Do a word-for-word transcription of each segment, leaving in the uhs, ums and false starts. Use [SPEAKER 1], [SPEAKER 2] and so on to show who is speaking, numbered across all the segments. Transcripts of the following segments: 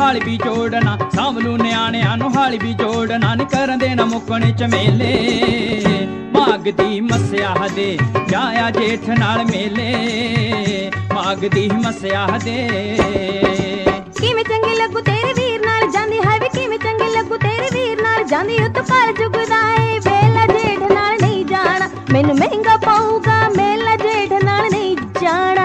[SPEAKER 1] ਹਾਲ ਵੀ ਜੋੜਨਾ, ਸਾਂਭਲੂ ਨਿਆਣਿਆਂ ਨੂੰ ਹਾਲ ਵੀ ਜੋੜਨਾ, ਨੀ ਕਰਨ ਦੇਣਾ ਮੁੱਕਣੇ ਝਮੇਲੇ। ਮਾਘ ਦੀ ਮੱਸਿਆ ਦੇ ਜਾਇਆ ਜੇਠ ਨਾਲ ਮੇਲੇ, ਮਾਘ ਦੀ ਮੱਸਿਆ ਦੇ।
[SPEAKER 2] ਕਿਵੇਂ ਚੰਗੀ ਲੱਗੂ ਤੇਰੇ ਵੀਰ ਨਾਲ ਜਾਂਦੀ ਹੈ ਵੇ, ਕਿਵੇਂ ਚੰਗੀ ਲੱਗੂ ਤੇਰੇ ਵੀਰ ਨਾਲ ਜਾਂਦੀ, ਉੱਤ ਘਰ ਜੁਗਦਾ ਏ ਮੇਲਾ ਜੇਠ ਨਾਲ ਨਹੀਂ ਜਾਣਾ, ਮੈਨੂੰ ਮਹਿੰਗਾ ਪਊਗਾ ਮੇਲਾ ਜੇਠ ਨਾਲ ਨਹੀਂ ਜਾਣਾ।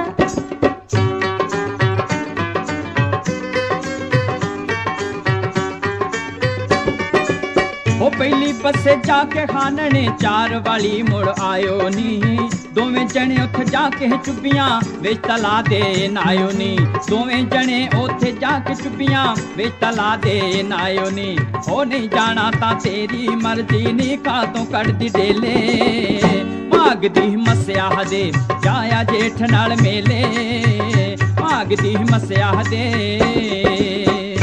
[SPEAKER 1] ਉਹ ਪਹਿਲੀ ਬੱਸੇ ਜਾ ਕੇ ਖਾਨਣੇ ਚਾਰ ਵਾਲੀ ਮੁੜ ਆਇਓ ਨੀ, ਦੋਵੇਂ ਜਣੇ ਉੱਥੇ ਜਾ ਕੇ ਚੁੱਪੀਆਂ ਵਿੱਚ ਤਲਾ ਦੇ ਨਾਇਓ ਨੀ, ਦੋਵੇਂ ਜਣੇ ਉੱਥੇ ਜਾ ਕੇ ਚੁੱਪੀਆਂ ਵਿੱਚ ਤਲਾ ਦੇ ਨਾਇਓ ਨੀ। ਉਹ ਨਹੀਂ ਜਾਣਾ ਤਾਂ ਤੇਰੀ ਮਰਜ਼ੀ ਨੀ, ਕਾਤੋਂ ਕੱਢਦੀ ਡੇਲੇ। ਮਾਘ ਦੀ ਮੱਸਿਆ ਦੇ ਜਾਇਆ ਜੇਠ ਨਾਲ ਮੇਲੇ, ਮਾਘ ਦੀ ਮੱਸਿਆ ਦੇ।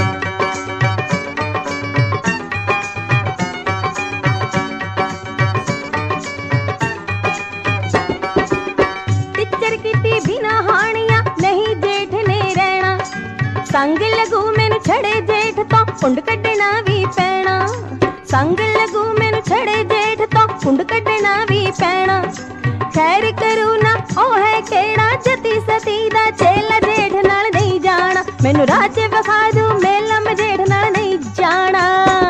[SPEAKER 2] ਸੰਗ ਲੱਗੂ ਮੈਨੂੰ ਛੜੇ ਜੇਠ ਤੋਂ ਕੁੰਡ ਕੱਢਣਾ ਵੀ ਪੈਣਾ, ਸੰਗ ਲੱਗੂ ਮੈਨੂੰ ਛੜੇ ਜੇਠ ਤੋਂ ਕੁੰਡ ਕੱਢਣਾ ਵੀ ਪੈਣਾ। ਖੈਰ ਕਰੂ ਨਾ ਉਹ ਹੈ ਕਿਹੜਾ ਜਤੀ ਸਤੀ ਦਾ ਚੇਲਾ ਜੇਠ ਨਾਲ ਨਹੀਂ ਜਾਣਾ, ਮੈਨੂੰ ਰਾਹ ਚ ਵਿਖਾ ਦੂ ਮੇਲਾ ਮੈਂ ਜੇਠ ਨਾਲ ਨਹੀਂ ਜਾਣਾ।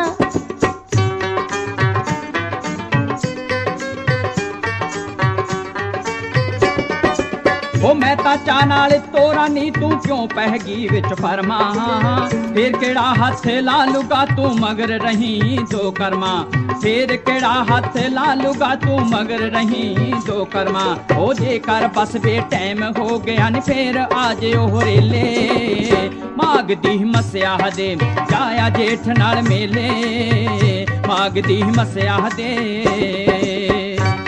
[SPEAKER 1] ਉਹ ਮੈਂ ਤਾਂ ਚਾਹ ਨਾਲ ਤੋਰਾ ਨੀ, ਤੂੰ ਕਿਉਂ ਪੈ ਗਈ ਵਿੱਚ ਫਰਮਾ, ਫੇਰ ਕਿਹੜਾ ਹੱਥ ਲਾ ਲੂਗਾ ਤੂੰ ਮਗਰ ਰਹੀਂ ਦੋ ਕਰਮਾ, ਫੇਰ ਕਿਹੜਾ ਹੱਥ ਲਾ ਲੂਗਾ ਤੂੰ ਮਗਰ ਰਹੀਂ ਦੋ ਕਰਮਾ। ਉਹ ਜੇਕਰ ਬਸ ਬੇ ਟਾਈਮ ਹੋ ਗਿਆ ਨੀ ਫੇਰ ਆ ਜਿਓ ਹੋਰੇਲੇ, ਮਾਘ ਦੀ ਮੱਸਿਆ ਦੇ ਜਾਇਆ ਜੇਠ ਨਾਲ ਮੇਲੇ, ਮਾਘ ਦੀ ਮੱਸਿਆ ਦੇ।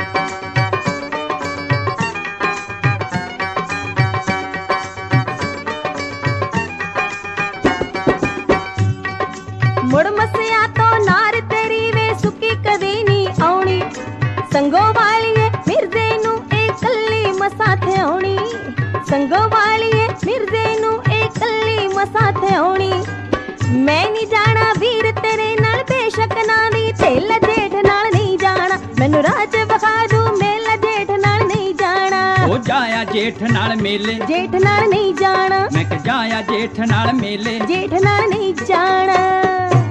[SPEAKER 2] ਮੁੜ ਮੱਸਿਆ ਤੋਂ ਨਾਰ ਤੇਰੀ ਵੇ ਸੁੱਕੀ ਕਦੇ ਨੀ ਆਉਣੀ, ਸੰਗੋ ਵਾਲੀਏ ਮਿਰਜ਼ੇ ਨੂੰ ਇਹ ਕੱਲੀ ਮਸਾਂ ਥੇ ਆਉਣੀ, ਸੰਗੋ ਵਾਲੀਏ ਮਿਰਜ਼ੇ ਨੂੰ ਇਹ ਕੱਲੀ ਮਸਾਂ ਥੇ ਆਉਣੀ। ਮੈਂ ਨੀ ਜਾਣਾ ਵੀਰ ਤੇਰੇ ਨਾਲ ਬੇਸ਼ੱਕ ਨਾ ਦੀ, ਤੇਲਾ ਜੇਠ ਨਾਲ ਨਹੀਂ ਜਾਣਾ, ਮੈਨੂੰ ਰਾਹ ਚ ਵਿਖਾ ਦੂ ਮੇਲਾ ਜੇਠ ਨਾਲ ਨਹੀਂ ਜਾਣਾ।
[SPEAKER 1] ਉਹ ਜਾਇਆ ਜੇਠ ਨਾਲ ਮੇਲੇ,
[SPEAKER 2] ਜੇਠ ਨਾਲ ਨਹੀਂ ਜਾਣਾ,
[SPEAKER 1] ਮੈਂ ਕਿ ਜਾਇਆ ਜੇਠ ਨਾਲ ਮੇਲੇ,
[SPEAKER 2] ਜੇਠ ਨਾਲ ਨਹੀਂ ਜਾਣਾ।